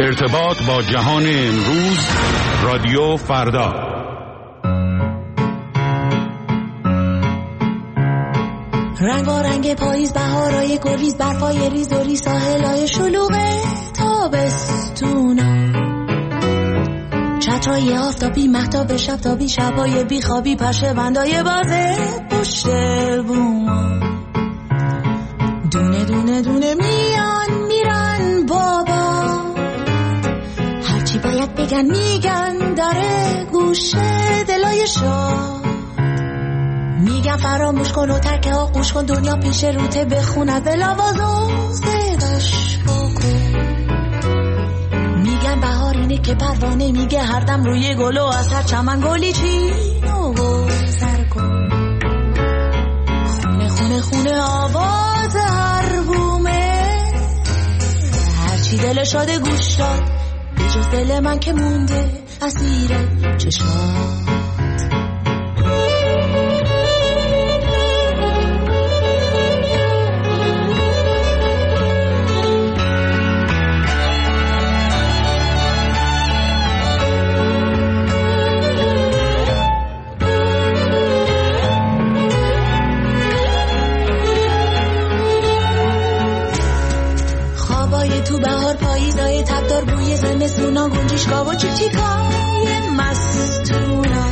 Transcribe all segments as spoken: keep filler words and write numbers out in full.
ارتباط با جهان امروز، رادیو فردا. رنگ و رنگ پاییز، بهارای گلیز، برفای ریز و ریز، ساحلای شلوغ تابستونا، چترای آفتابی، مهتاب شبتابی، شبای بیخوابی، پشه بندای بازه پشت بوما، دونه دونه دونه میان میرن بابا، هرچی باید بگن میگن، داره گوشه دلای شاه، میگن فراموش کن و ترک آغوش کن، دنیا پیش روته، بخون از دلاواز و صداش بکن، میگن بهار اینه که پروانه میگه هر دم روی گل و از هر چمن گلی چین و گذر کن، خونه خونه خونه آواز هر بومه، هرچی دل شاده گوش داد، به جز دل من که مونده اسیر چشات. تو بهار پاییزای تبدار، بوی زمستونا، گنجشگاه و چیچیکای مستونا،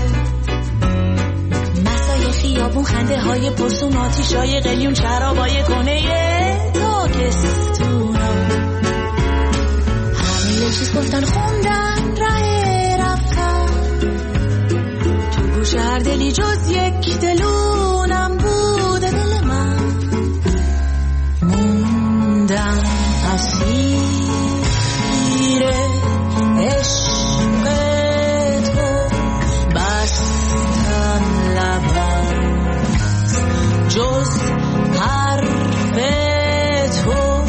مسای خیابون، خنده های پرسون، آتیشای قلیون، شرابای کنه تاکستونا، همه یه چیز گفتن خوندن ره رفتن، تو گوش هر دلی جز یک دلونم بوده دل من، موندم اسیر عشق تو، بستم لبم جز حرف تو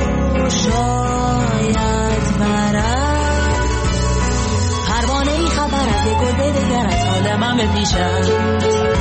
شاید برم، پروانه ای خبر از یک گل دگر از حال من به پیشم،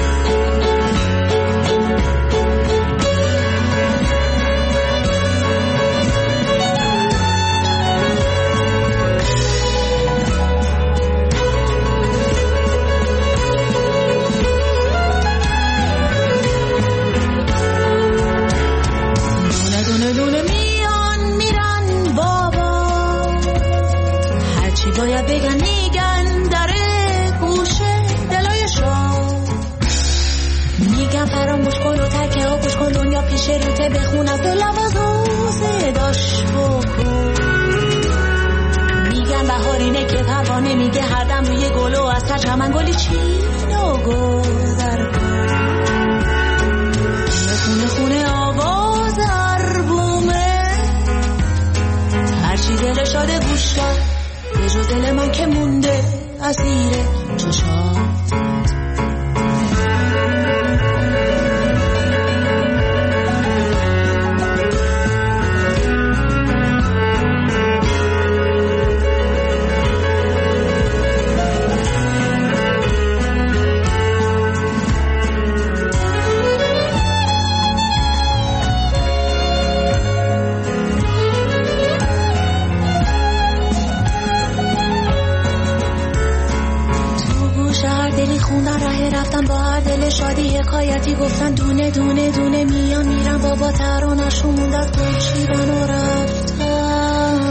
باید بگن میگن، داره گوشه دلای شاه، میگن فراموش کن و ترک آغوش کن، دنیا پیش روته، بخون از دلاواز و صداش بکن، میگن بهار اینه که پروانه میگه هر دم روی گل و از هر چمن گلی چین و گذر کن، خونه خونه آواز هر بومه، هرچی دل شاده گوش داد، به جز دل من که مونده اسیر چشات. رفتن با هر دل شادی حکایتی گفتن، دونه دونه دونه میان میرن بابا، ترانه‌شون موند از گلشیبن و رفتن.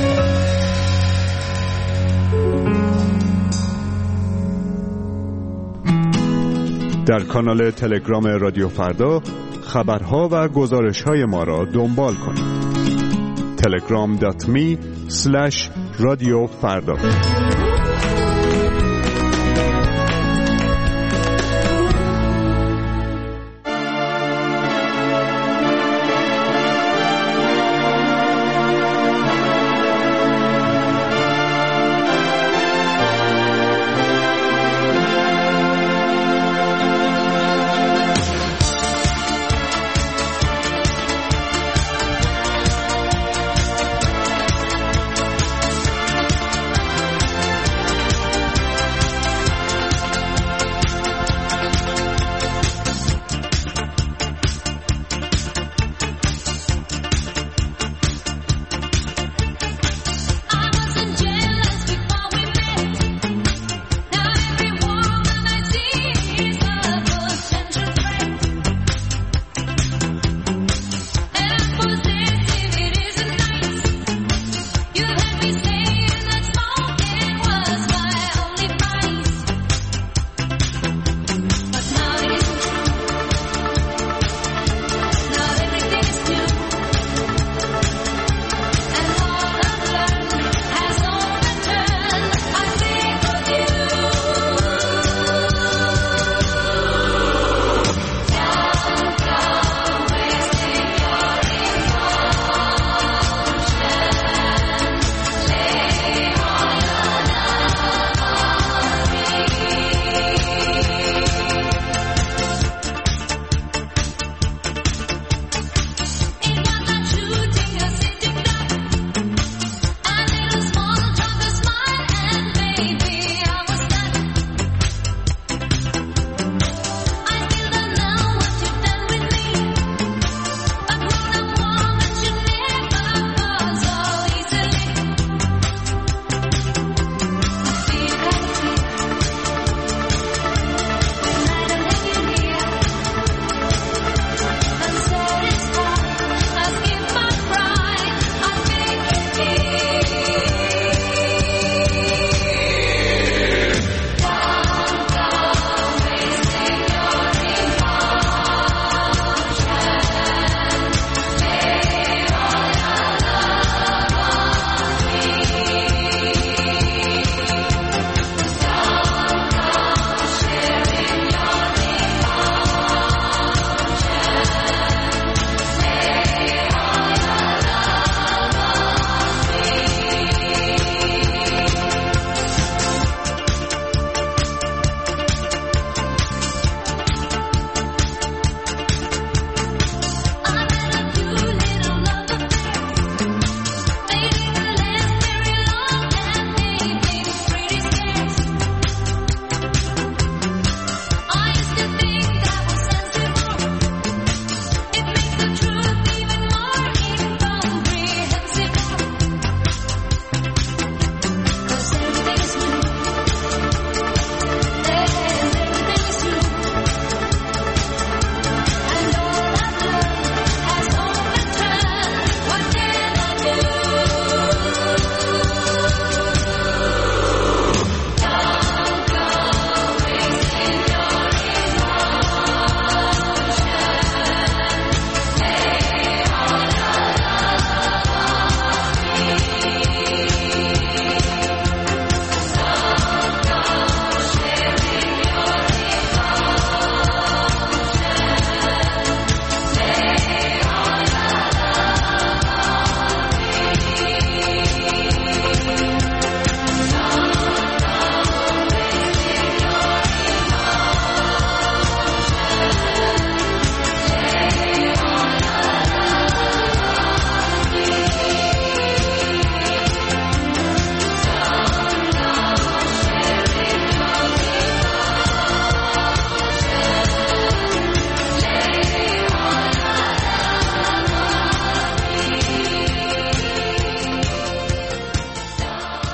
در کانال تلگرام رادیو فردا خبرها و گزارش‌های ما را دنبال کنید. تلگرام دات می اسلش رادیو فردا.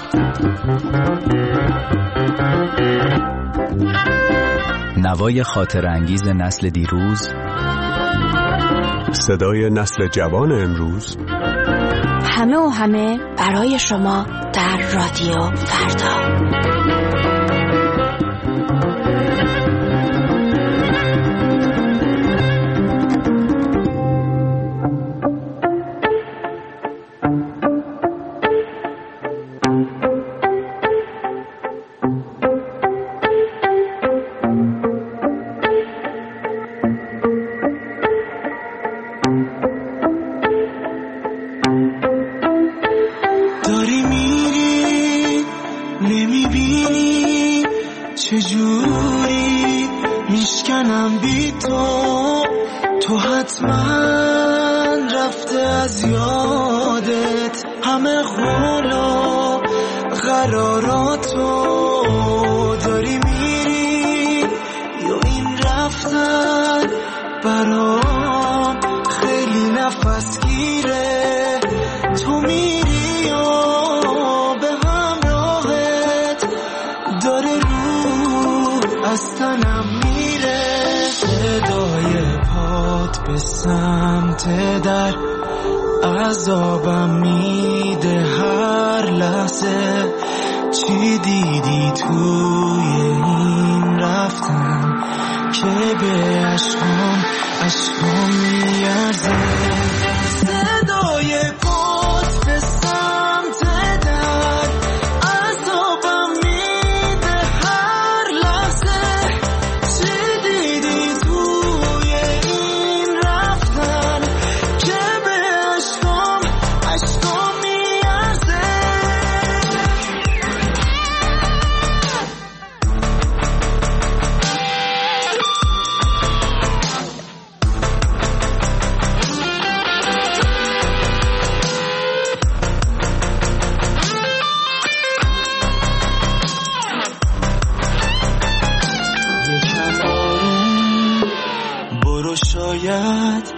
نوای خاطر انگیز نسل دیروز، صدای نسل جوان امروز، همه و همه برای شما در رادیو فردا. چجوری میشکنم بی تو، تو حتما رفته از یادت همه قول و قراراتو. داری میری یا این رفتن برام خیلی نفس گیره. تو میری یا به همراهت داره از تنم میره. صدای پات به سمت در عذابم میده هر لحظه. چی دیدی توی این رفتن که به عشقام عشقام میارزه. صدای پات به سمت در عذابم میده هر لحظه. چی دیدی توی این رفتن که به عشقام عشقام میارزه. شاید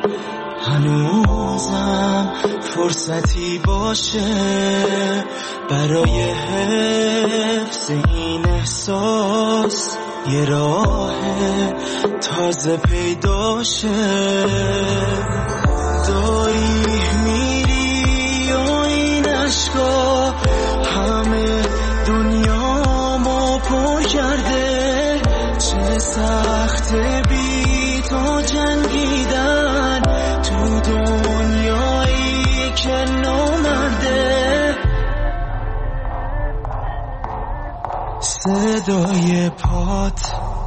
هنوزم فرصتی باشه برای حفظ این احساس، یه راه تازه پیدا شه. داری میری و این عشقا همه دنیامو پر کرده. چه سخت بی تو جنگیدن تو دنیایی که نامرده. صدای پات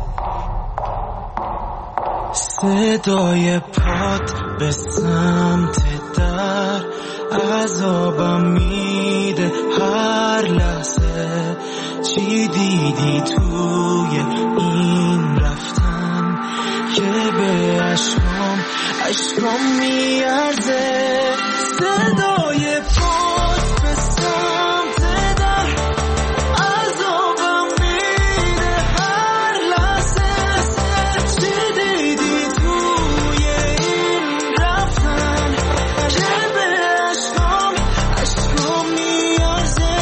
صدای پات به سمت در عذابم میده هر لحظه. چی دیدی توی این رفتن که به عشقام عشقام میارزه. صدای پات به سمت در عذابم میده هر لحظه. چی دیدی توی این رفتن که به عشقام عشقام میارزه.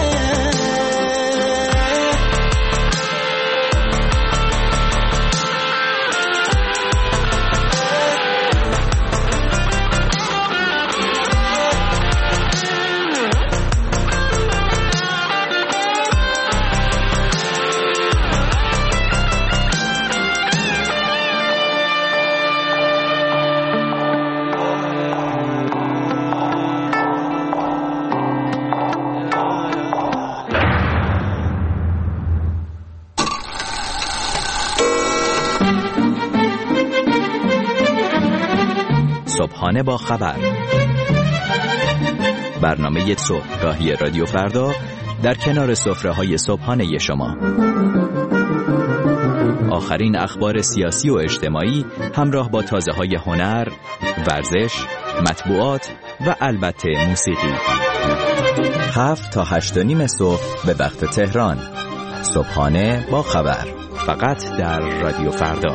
صبحانه با خبر، برنامه صبحگاهی رادیو فردا در کنار سفره‌های صبحانه شما. آخرین اخبار سیاسی و اجتماعی همراه با تازه‌های هنر، ورزش، مطبوعات و البته موسیقی. هفت تا هشت و نیم صبح به وقت تهران. صبحانه با خبر، فقط در رادیو فردا.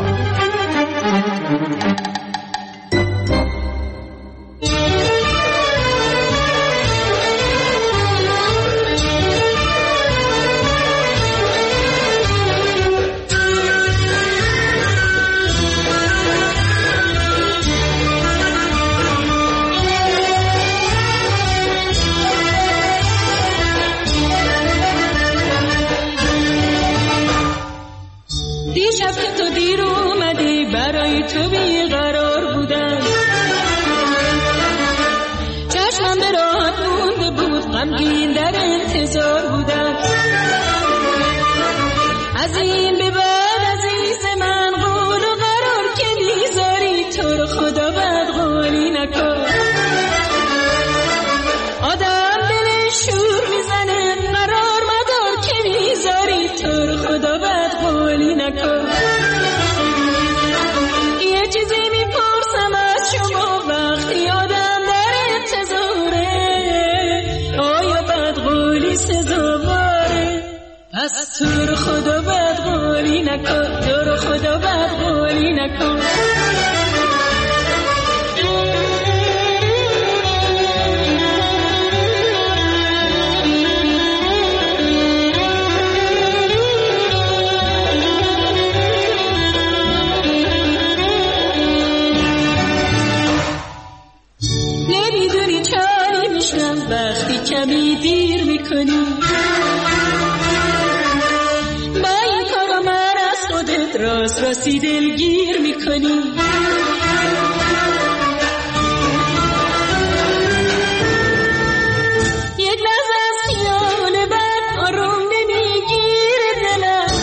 برای تو بیقرار بودم، چشمم به راحت مونده بود، غمگین در انتظار بودم. از این به بعد عزیز من قول و قرار که میذاری، تو رو خدا بد قولی نکن. آدم دلش شور میزنه، قرار مدار که میذاری، تو رو خدا بد قولی نکن. یه چیزی میپرسم از شما وقتی آدم در انتظاره، آیا بد قولی سزاواره؟ پس تو رو خدا بد قولی نکن، تو رو خدا بد قولی نکن. نمیدونی چاری میشم وقتی کمی دیر میکنی، راست راستی دلگیر میکنی. یک لحظه از خیال بد آروم نمیگیره دلم،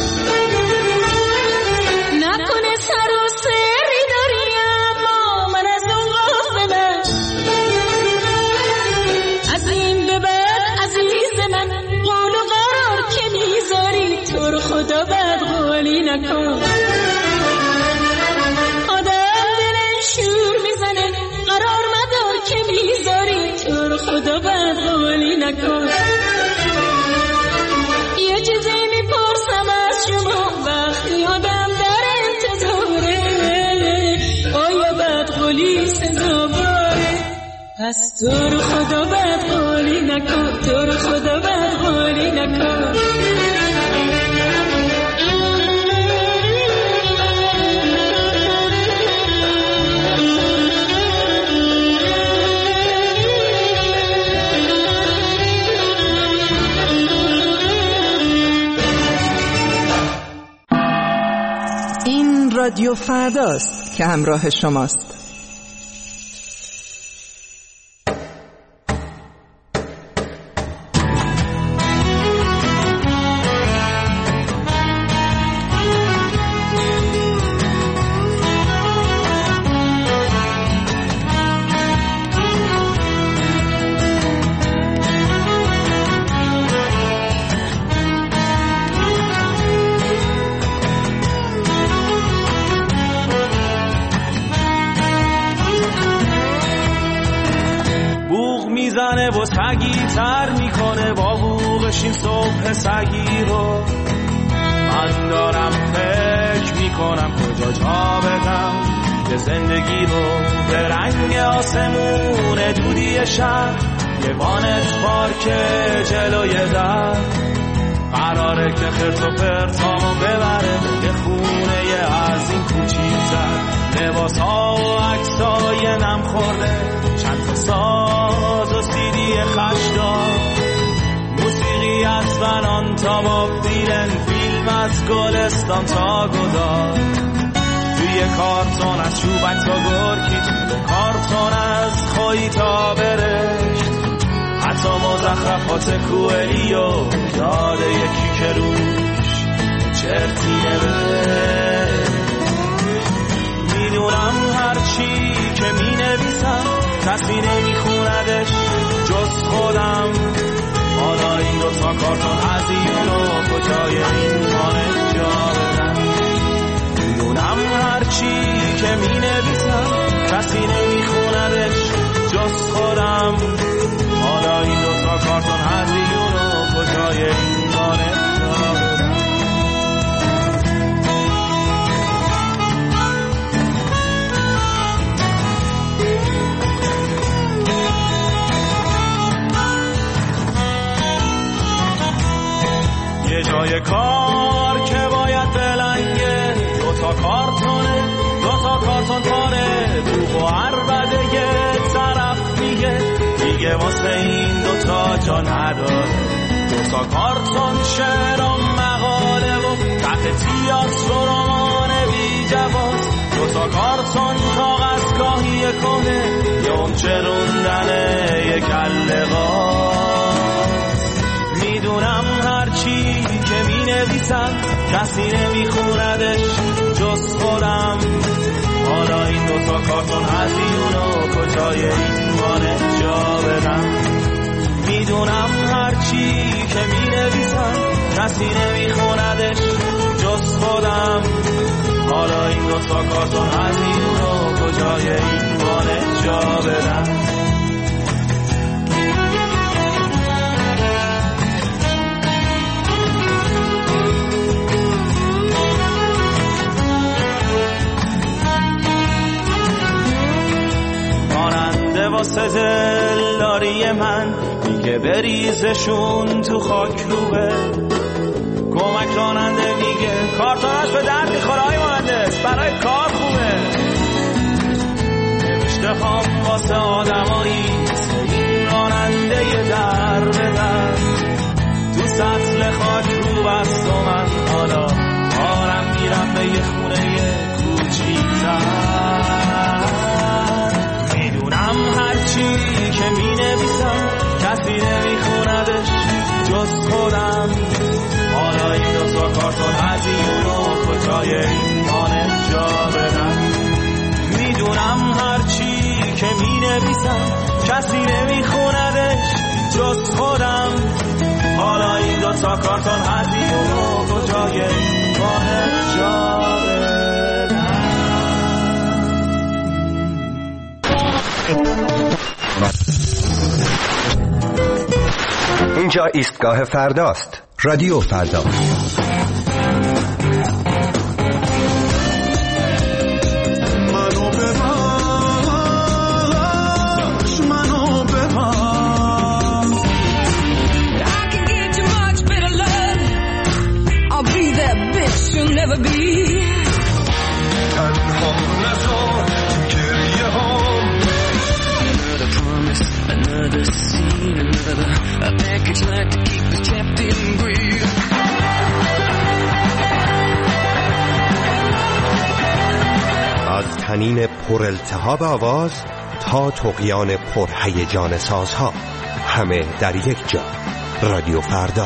نکنه سر و سری داری اما من از اون غافلم. از این به بعد عزیز من قول و قرار که میذاری، تو رو خدا بد قولی نکن. خدا بد قولی نکن. یه چیزی میپرسم از شما وقتی آدم در انتظاره، آیا بد قولی سزاواره؟ پس تو رو خدا بد قولی نکن، تو رو خدا بد قولی نکن. رادیو فرداست که همراه شماست. و سگی تر میکنه با بوغش این صبح سگی رو. من دارم فکر میکنم کجا جا بدم که زندگی رو، به رنگ آسمون دودی شب یه وانت پارک جلوی در، قراره که خرت و پرتامو ببره یه خونه یه از این کوچیک‌تر. لباس ها و عکسای نم خورده، چند تا ساز و سیدی خشدار، موسیقی از بنان تا باب دیلن، فیلم از گلستان تا گدار، توی کارتون از چوبک تا گرگی، توی کارتون از خویی تا برشت، حتی مزخرفات کوئلیو یاده یکی که روش چرتی نوشت. میدونم هرچی که می نویسم کسی نمی خوندش جز خودم. حالا این دوتا کارتون هزیون و کجای این مانه جا بدم. میدونم هرچی که می نویسم کسی نمی خوندش جز خودم. حالا این دوتا کارتون هزیون و کجای این مانه جا بدم. یه جای کار که باید بلنگه، دوتا کارتونه دوتا کارتون پاره، دوغ و عربده یه طرف میگه دیگه واسه این دوتا جا نداره. دوتا کارتون شعر و مقاله و تحت تیاتر و رمان بی جواز، تا کارتون کاغذ گاهی کنه یا اون چروندن یک اللقاست. میدونم هرچی که می نویسم کسی نمی خوندش جز خودم. حالا این دوتا کارتون هزیونو کجای این وانه جا بدم. میدونم هرچی که می نویسم کسی نمی خوندش جز خودم. حالا این دوتا کارتون هزیونو کجای این وانه جا بدم. واسه دلداری من میگه بریزشون تو خاک روبه. کمک راننده میگه کارتوناش به درد میخوره های مهندس برای کار خوبه. نوشته هم واسه آدمایی این راننده یه در به در تو سطل خاک رو بست و من حالا آرم میرم به یه خونه کوچیک‌تر. هرچی که می نویسم کسی نمی خوندش جز خودم. حالا این دوتا کارتون هزیونو کجای این وانه جا بدم. میدونم هرچی که می نویسم کسی نمی خوندش جز خودم. حالا این دوتا کارتون هزیونو کجای این وانه جا بدم. اینجا ایستگاه فرداست. رادیو فردا. منو ببخش منو ببخش. I can get you much better love. I'll be that bitch you'll never be. تنها نذار گریه هم. Another promise, another scene, another a package like to keep us trapped in greed. از طنین پر التهاب آواز تا طغیان پر هیجان سازها، همه در یک جا. رادیو فردا.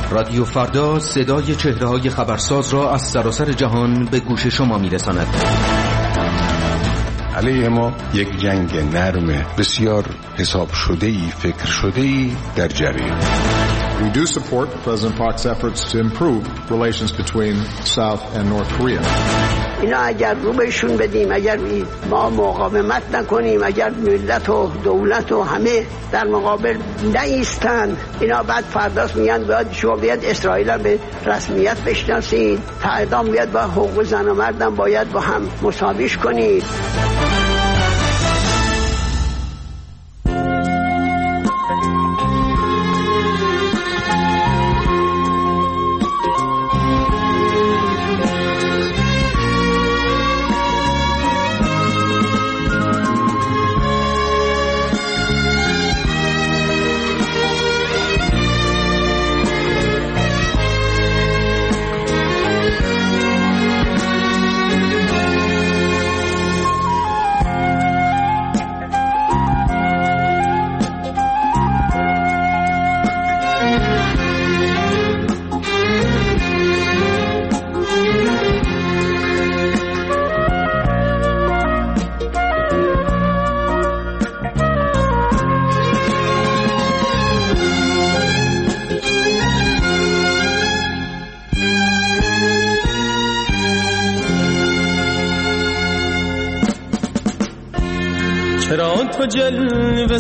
رادیو فردا صدای چهره‌های خبرساز را از سراسر جهان به گوش شما می‌رساند. علیه ما یک جنگ نرم بسیار حساب شده‌ای، فکر شده‌ای در جریان. We do support President Park's efforts to improve relations between South and North Korea. اینا اگر رو بهشون بدیم، اگر ما مقاومت نکنیم، اگر ملت و دولت و همه در مقابل نایستن، اینا بعد فرداست میگن باید شما بیاد اسرائیل به رسمیت بشناسید، فردا بیاد با حقوق زن و مردم باید با هم مساویش کنید. چرا تو جلوه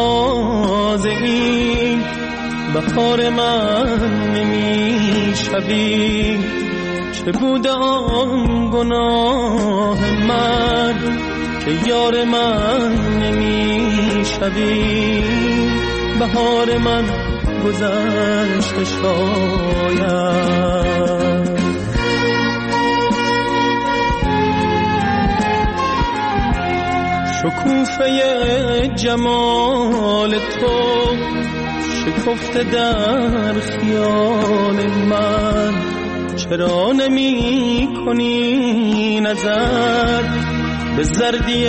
سازی بهار من نمی شوی؟ چه بوده آن گناه من که یار من نمی شوی؟ بهار من گذشت شاید شکوفه جمال تو شکفته در خیال من، چرا نمی کنی نظر به زردی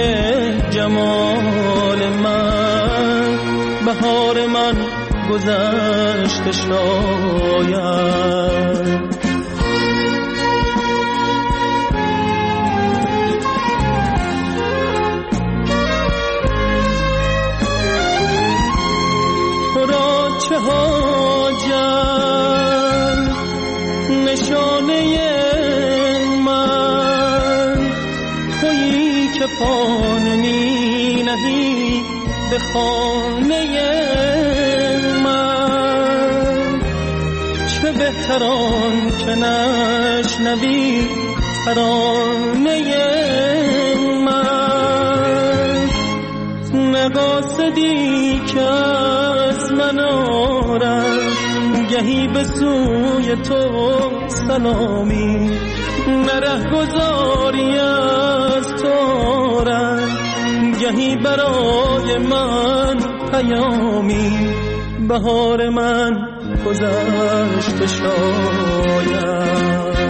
جمال من؟ بهار من گذشت شاید چه حاجت نشانه من تویی که پا نمی نهی به خانه من. چه بهتران که نشنوی ترانه من، نقاصدی که از من آرد گهی به سوی تو سلامی، نره گذاری از تو آرد گهی برای من پیامی. بهار من گذشت شاید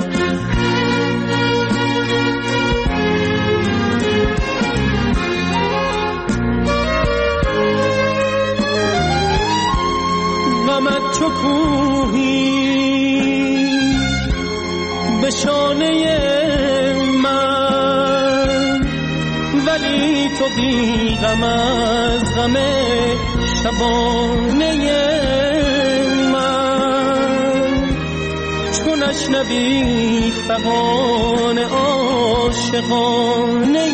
غمت چو کوهی به شانه من، ولی تو بی غم از غم شبانه من. چو نشنوی فغان عاشقانه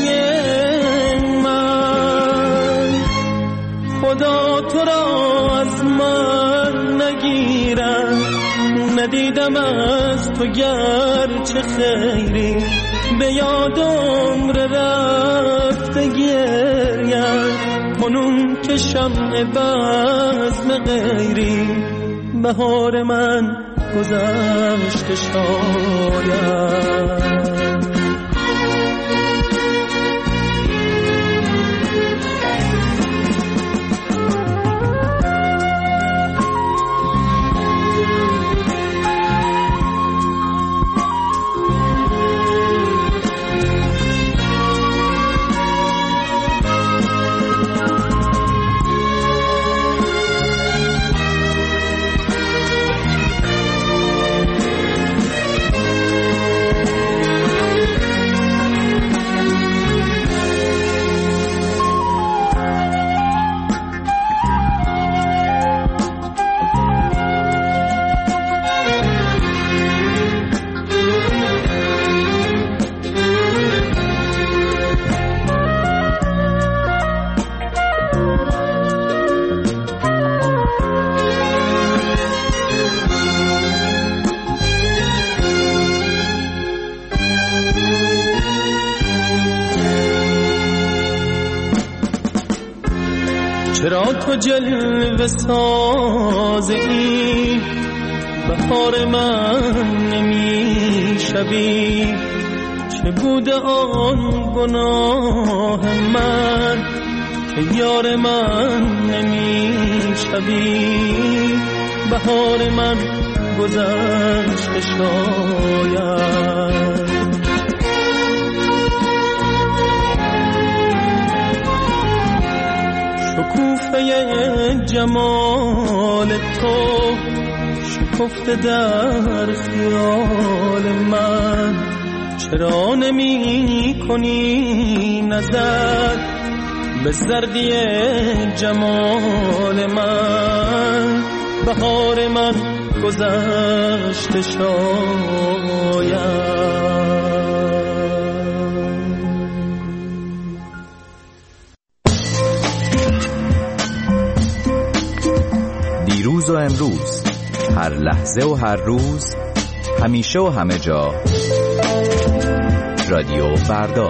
من، خدا تو را از من نگیرم، ندیدم از تو گرچه خیری، به یاد عمر رفته گریم کنون که شمع بزم غیری. بهار من گذشت شاید یا تو جلوه سازی بهار من نمی شوی، چه بوده آن گناه من که یار من نمی شوی. بهار من گذشته شاید، شکوفه جمال تو شکفته در خیال من. چرا نمی کنی نظر به زردی جمال من؟ بهار من گذشته شاید. دیروز و امروز، هر لحظه و هر روز، همیشه و همه جا، رادیو فردا.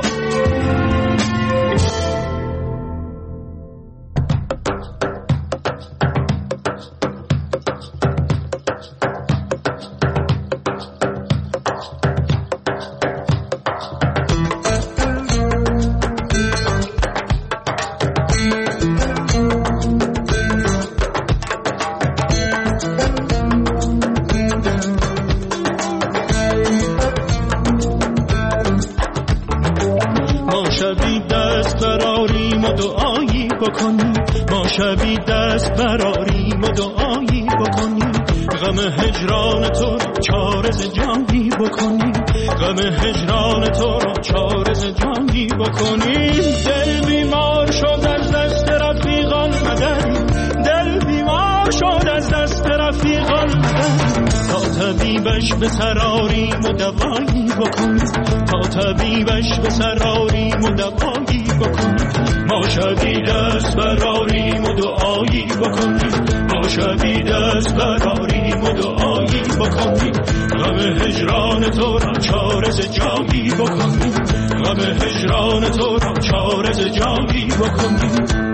شبی دست براریم و دعایی بکنیم، غم هجران تو را چارز جانی بکنیم، غم هجران تو را چارز جانی بکنیم. دل بیمار شد از دست رفیقان مدد، دل بیمار شد از دست رفیقان مدد، تا طبیبش به سراریم و دوایی بکنیم، تا طبیبش به سراریم و دوایی بکنیم. ما شبی دست براریم و دعایی بکنیم، ما شبی دست براریم و دعایی بکنیم، غم هجران تو را چارز جایی بکنیم، غم هجران تو را چارز جایی بکنیم.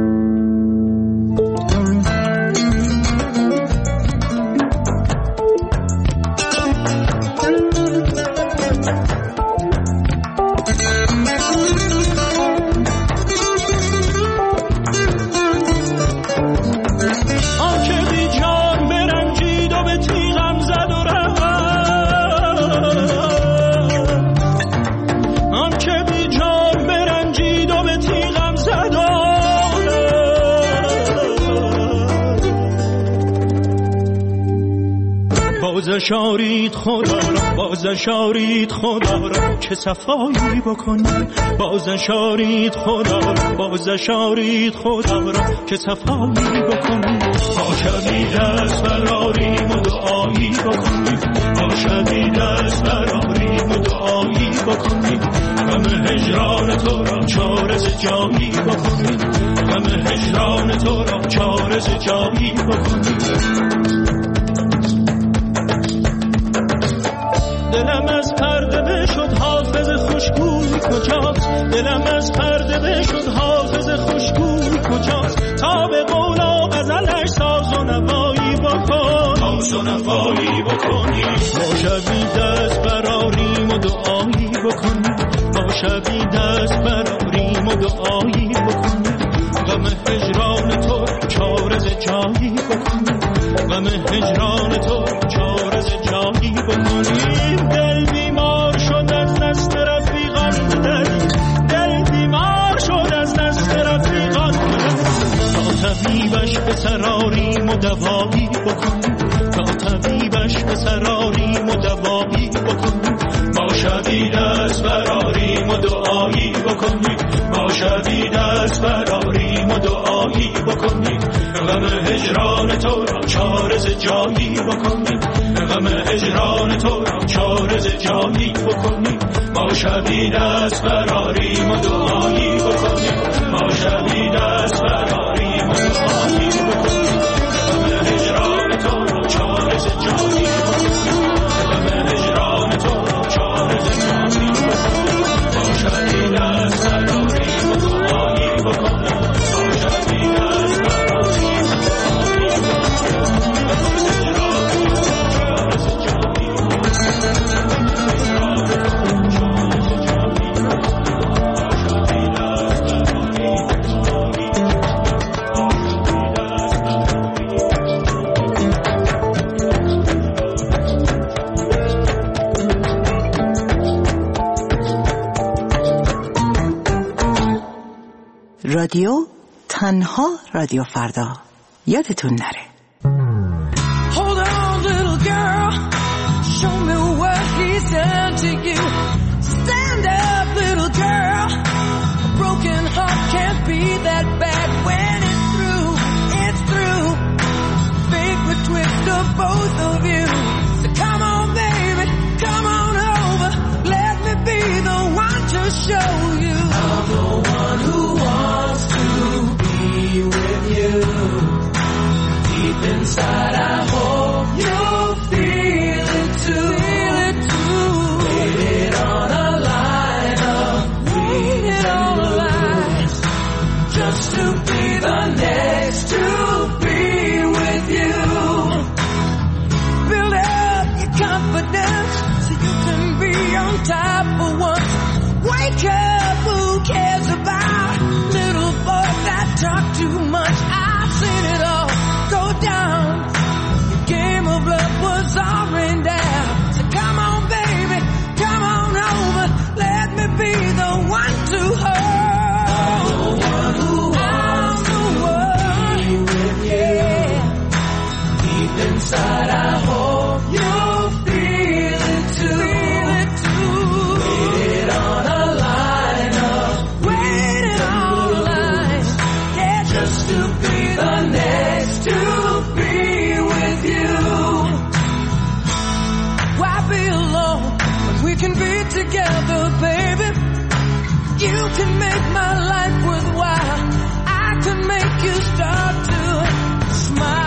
بازشارید خدا را، بازشارید خدا را که صفایی بکنیم، بازشارید خدا را، بازشارید خدا را که صفایی بکنیم. ما شبی دست براریم و دعایی بکنیم، ما شبی دست براریم و دعایی بکنیم، غم هجران تو را چارز جایی بکنیم، غم هجران تو را چارز جایی بکنیم. دلم از پرده بشد حافظ خوشگوی کجاست، دلم از پرده بشد حافظ خوشگوی کجاست، تا به قول و غزلش ساز و نوایی بکن، ساز و نوایی بکنی. ما شبی دست براریم و دعایی بکنیم، ما شبی دست براریم و دعایی بکنیم، غم هجران تو چارز جایی بکنیم، غم هجران تو چارز جایی بکنیم. دل بیمار شد از دست رفیقان مدد، دل بیمار شد از دست رفیقان مدد، تا طبیبش به سراریم و دوایی بکنیم، تا طبیبش به سراریم و دوایی بکنیم. ما شبی دست براریم و دعایی بکنیم، ما شبی دست براریم و دعایی بکنیم، غم هجران تو را چارز جایی بکنیم، غم هجران تو را چارز جایی بکنیم. ما شبی دست براریم و دعایی بکنیم، ما شبی دست براریم و دعایی بکنیم، غم هجران تو را چارز جایی بکنیم، غم هجران تو را چارز جایی بکنیم. ما شبی دست براریم و دعایی بکنیم، ما شبی دست رادیو تنها رادیو فردا. یادتون نره. Hold on, little girl. Show me what he's done to you. Stand up, little girl. A broken heart can't be that bad when it's through. It's through. Fake the twist of both of you. So come on, baby, come on over. Let me be the one to show you. I'm the one who wants to be with you. Deep inside, I hope you'll feel it too. Feel it too. Waited on a line of waited on a line just to be the next to be with you. Build up your confidence so you can be on top for once. Wake up, who cares about little boys that talk too much? I've seen it all go down. The game of love was all rained down. So come on, baby, come on over. Let me be the one to hold. I'm the one who wants to be with you. Deep inside, I hope you'll feel it too. Feel it too. Waited on a line of waited on a line. Yeah, just to be the next to be with you. Why be alone when we can be together, baby? You can make my life worthwhile. I can make you start to smile.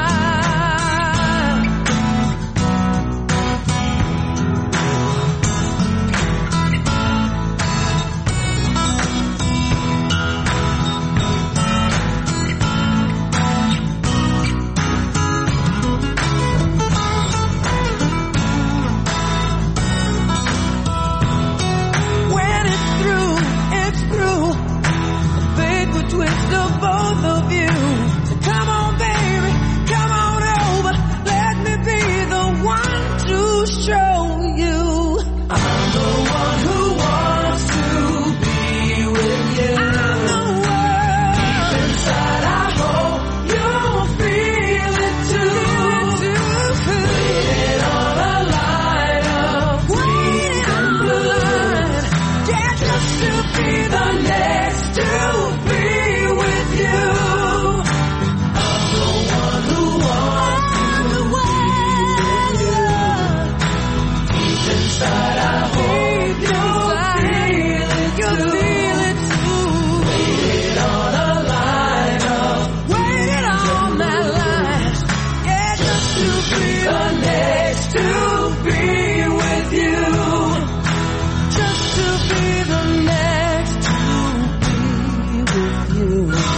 When it's through, it's through. The fate will twist of both of you. So come on, baby, come on over. Let me be the one to show you. I'm the one who wants to be with you. I'm the one. Deep inside, I hope you'll feel it too. Waited on a line of waiting on the line. Yeah, just to be the next to be with you. I'm the one who wants to be with you. Deep inside, I hope you'll feel it too. Waited on a line of waited on that line. Yeah, just to be the next to be with you. Just to be the next to be with you.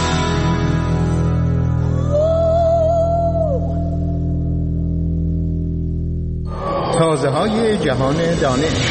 تازه های جهان دانش.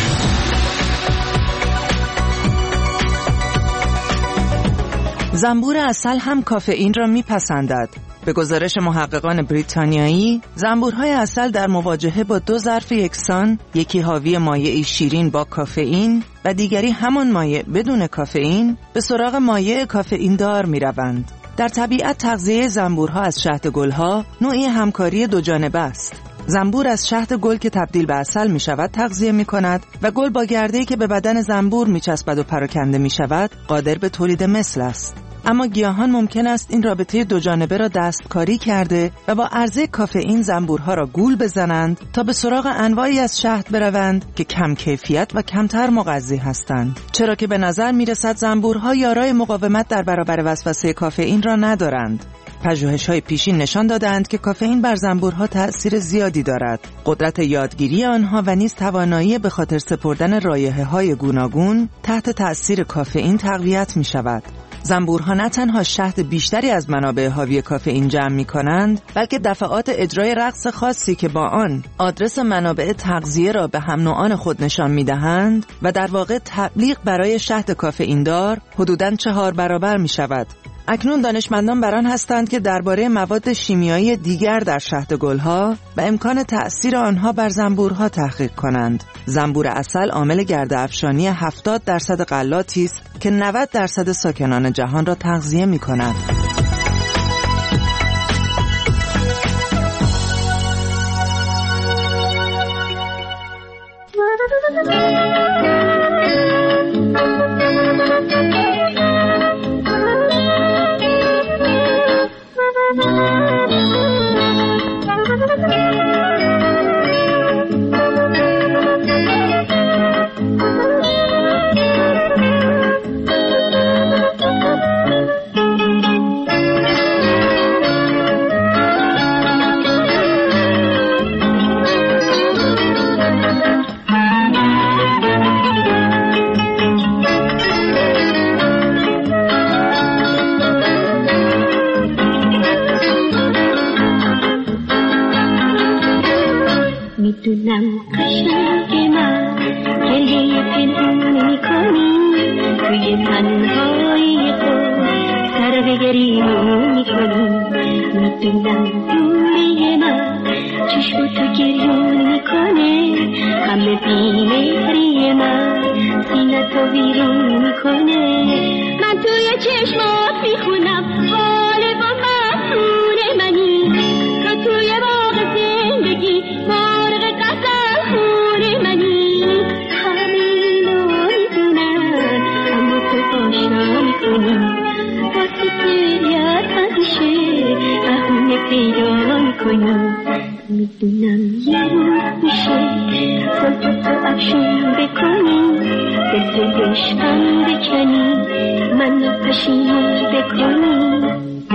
زنبور عسل هم کافئین را میپسندد. به گزارش محققان بریتانیایی، زنبورهای عسل در مواجهه با دو ظرف یکسان، یکی حاوی مایعی شیرین با کافئین و دیگری همان مایع بدون کافئین، به سراغ مایع کافئین دار میروند. در طبیعت تغذیه زنبورها از شهد گلها نوعی همکاری دو جانبه است. زنبور از شهد گل که تبدیل به عسل می شود تغذیه می کند و گل با گرده‌ای که به بدن زنبور می چسبد و پراکنده می شود قادر به تولید مثل است. اما گیاهان ممکن است این رابطه دو جانبه را دستکاری کرده و با عرضه کافئین زنبورها را گول بزنند تا به سراغ انواعی از شهد بروند که کم کیفیت و کمتر مغذی هستند، چرا که به نظر می رسد زنبورها یارای مقاومت در برابر وسوسه کافئین را ندارند. پژوهش‌های پیشین نشان دادند که کافئین بر زنبورها تأثیر زیادی دارد. قدرت یادگیری آنها و نیز توانایی به خاطر سپردن رایحه‌های گوناگون تحت تأثیر کافئین تقویت می‌شود. زنبورها نه تنها شهد بیشتری از منابع حاوی کافئین جمع می‌کنند، بلکه دفعات اجرای رقص خاصی که با آن آدرس منابع تغذیه را به هم نوعان خود نشان می‌دهند و در واقع تبلیغ برای شهد کافئین دار حدوداً چهار برابر می‌شود. اکنون دانشمندان بر آن هستند که درباره مواد شیمیایی دیگر در شهد گلها و امکان تأثیر آنها بر زنبورها تحقیق کنند. زنبور عسل عامل گرده افشانی هفتاد درصد غلاتی است که نود درصد ساکنان جهان را تغذیه می‌کند. میدونم قشنگ من گریه پنهون میکنی، توی تنهایی خود سر به گریمون میکنی. میدونم دوری من چشم تو گریون میکنه، همه بیمهری من سینه تو بیرون میکنه. من توی چشمات میخونم حال با مسئول منی، تو توی باغ زندگی مارغ قسم خون منی. همه اینو میدونم اما تو آشنا میکنی، واسه گریت همیشه بهونه پیدا میکنی. میدونم یه روز میشه خودتو تو افشون بکنی، دل عشقم بکنی، منو پشیمون بکنی.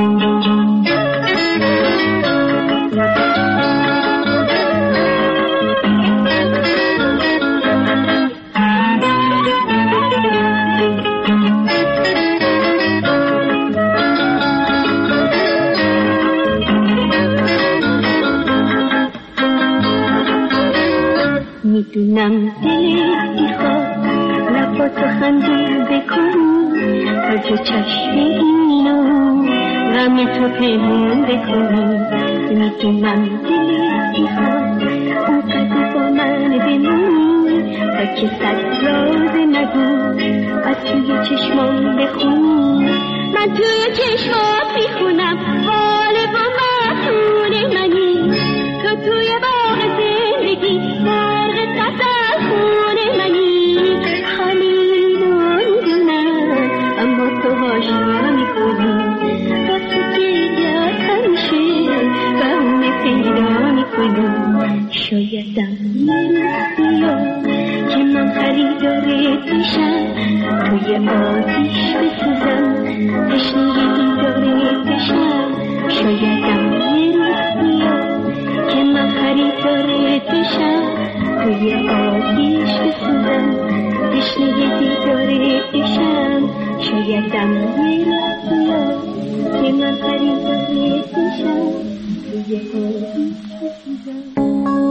میدونم دلت میخواد لباتو خندون بکنی، تا جو چشم اینو غم تو پنهون بکنی. میدونم دلت میخواد اونقدر با من بمونی، تا که صد راز نگو از توی چشمان بخونی. من توی چشمات میخونم حال با مسئول منی، تو توی باغ زندگی مرغ قسم خون منی. همینو میدونم اما تو آشنا میکنی، واسه گریت همیشه بهونه پیدا میکنی. شایدم یه روز بیاد که من خریدارت میشم، توی آتیش بسوزم تشنه دیدارت بشم. شایدم یه روز بیاد که من خریدارت بشم، توی آتیش بسوزم تشنه دیدارت بشم. شایدم یه روز بیاد که من خریدارت بشم، توی آتیش بسوزم.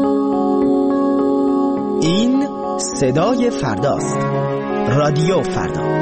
این صدای فرداست. رادیو فردا.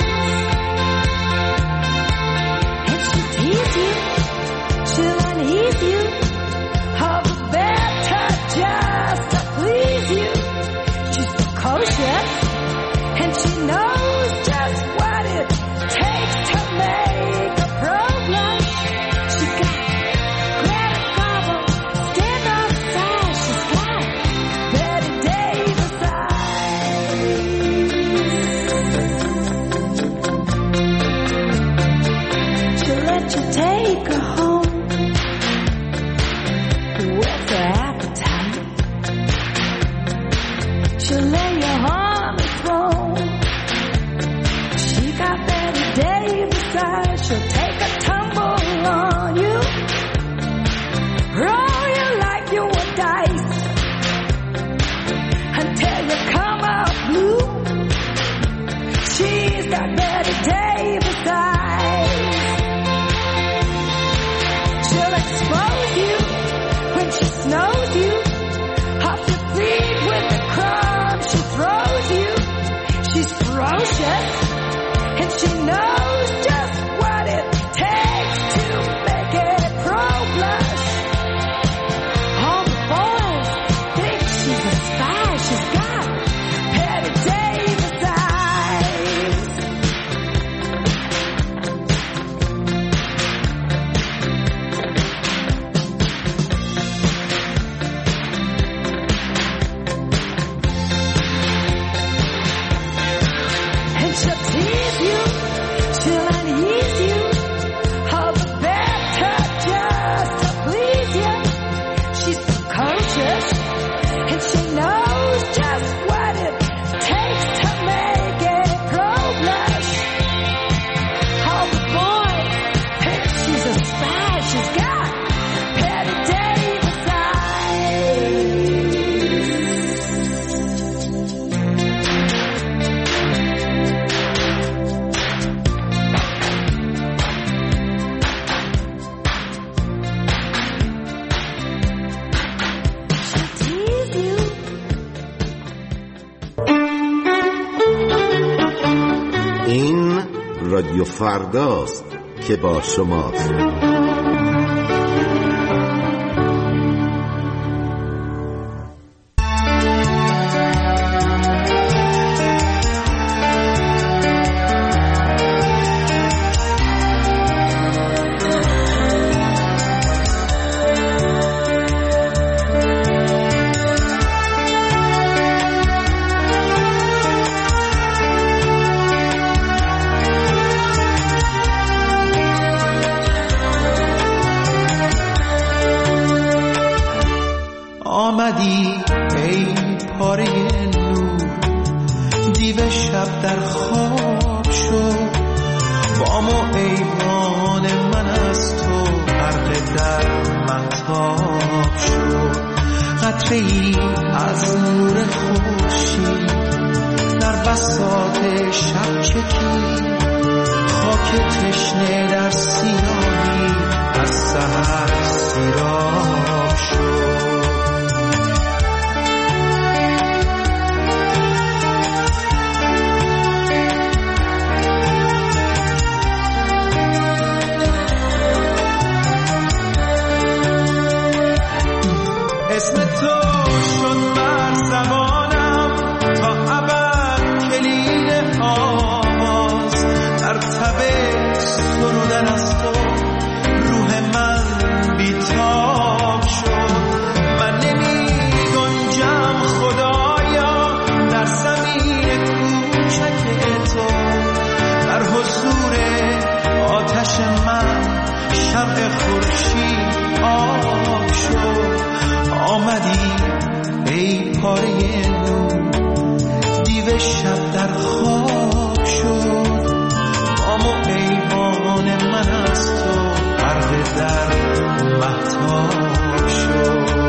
She'll unheed you take her home with her appetite. She'll lay you on the throne. She got Betty Davis eyes. She'll take a tumble on you, roll you like you were dice until you come out blue. She's got Betty Davis eyes. She'll expose you when she snows you off your feet with the crumbs she throws you. She's ferocious and she knows just what it takes to make it pro blush. All the boys think she's a spy. She's got Betty Davis eyes. And she'll tease you, she'll unease you, all the better just to please you. She's precocious, and she knows just what it takes to make it pro blush. All the boys think she's a spy. She's got Betty Davis eyes. این رادیو فرداست که با شماست. آمدی ای پاره نور، دیو شب در خواب شو، بام و ایوان من از تو غرق در مهتاب شو. قطره ای از نور خورشید در بساط شب چکید، خاک تشنه در سیاهی از سحر سیراب شو. اسم تو شد بر زبانم تا ابد کلید آواز، در تب سرودن از تو روح من بیتاب شد. من نمی گنجم خدایا در زمین کوچک تو، در حضور آتش من شمع خورشید آب شد. آمدی ای پاره نور، دیو شب در خواب شد، بام و ایوان من از تو غرق در مهتاب شد.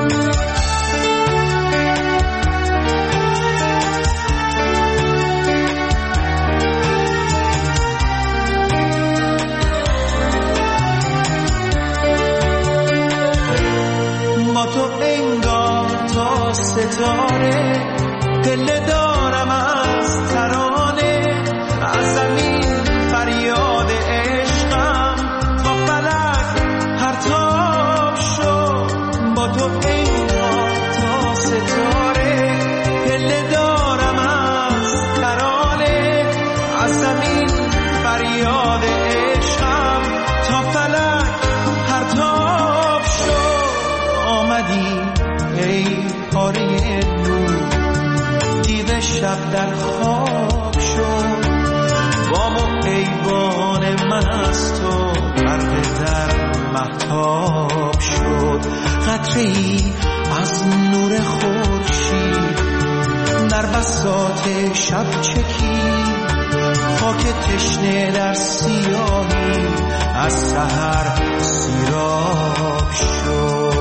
با تو انگار تا ستاره پله دارم از ترانه، از زمین فریاد عشقم تا فلک پرتاب شد. با تو انگار تا ستاره پله دارم از ترانه، از زمین فریاد عشقم تا فلک پرتاب شد. آمدی ای پاره نور، دیو مهتاب شد، قطره‌ای از نور خورشید در بساط شب چکید. خاک تشنه در سیاهی از سحر سیراب شد.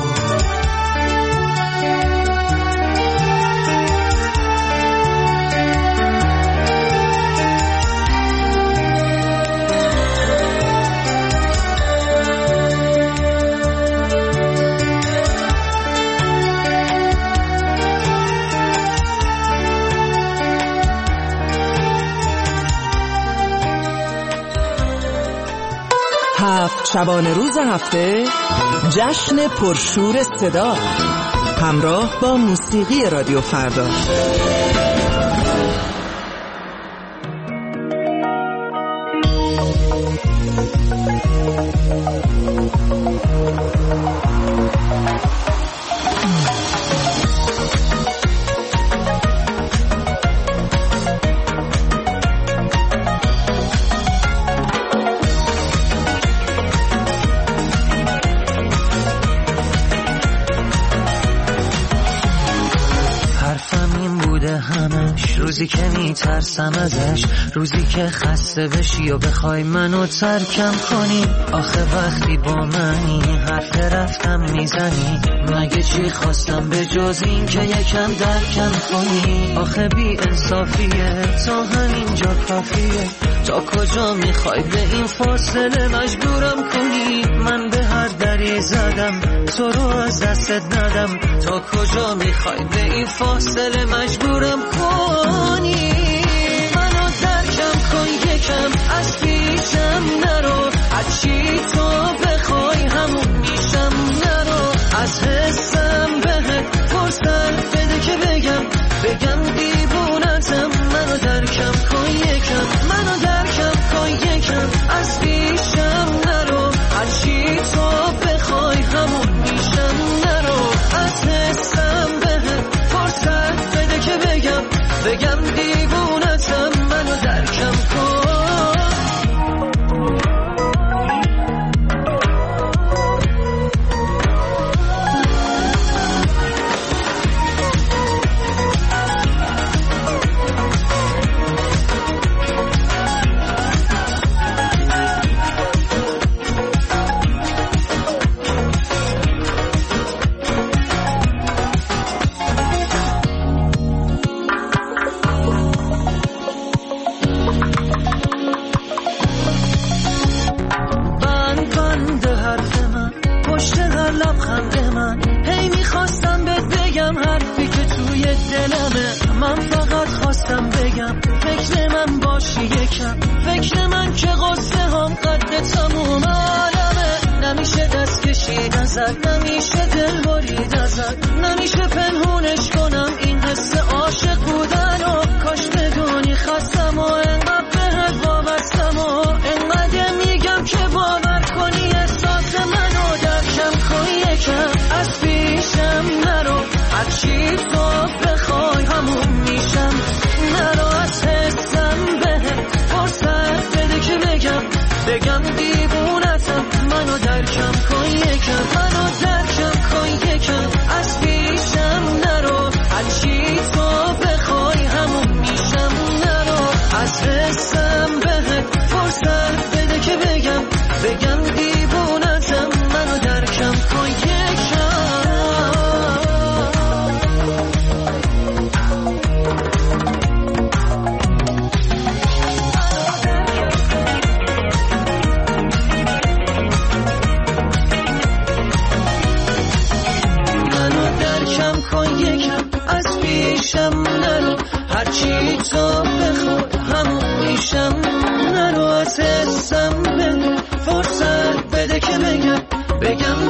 هفت شبانه روز هفته جشن پرشور صدا همراه با موسیقی رادیو فردا. روزی که میترسم ازش، روزی که خسته بشی و بخوای منو ترکم کنی. آخه وقتی با منی حرف رفتم میزنی، مگه چی خواستم به جز این که یکم درکم کنی. آخه بی انصافیه تا همینجا کافیه، تا کجا میخوای به این فاصله مجبورم کنی. من به هر دری زدم تو رو از دستت ندم، تا کجا میخوای به این فاصله مجبورم کنی. منو درکم کن یکم، از پیشم نرو، هرچی تو بخوای همون میشم. نرو از حسم بهت فرصت بده که بگم بگم دیوونتم. منو درکم کن یکم، منو درکم کن یکم، از پیشم نرو، هرچی تو بخوای همون میشم. نرو از حسم بهت فرصت بده که بگم بگم دیوونتم. منو درکم کن. من فقط خواستم بگم فکر من باشی یکم، فکر من که غصه هم قد تموم عالمه. نمیشه دست کشید ازت، نمیشه دل برید ازت، نمیشه پنهونش کنم این حس عاشق بودن. و کاش بدونی خستم و انقدر بهت وابستم و انقدر میگم که باور کنی احساس منو درکم کن یکم. از پیشم نرو، هرچی تو بخوای همون میشم. نرو از حسم بهت فرصت بده که بگم بگم دیوونتم. منو درکم کن یکم، منو درکم کن یکم، از پیشم نرو، هرچی تو بخوای همون میشم. نرو از حسم بهت فرصت بده که بگم بگم دیوونتم. منو درکم کن یکم. از پیشم نرو، هرچی تو بخواد همون میشم. نرو از حسم بده فرصت بده که بگم بگم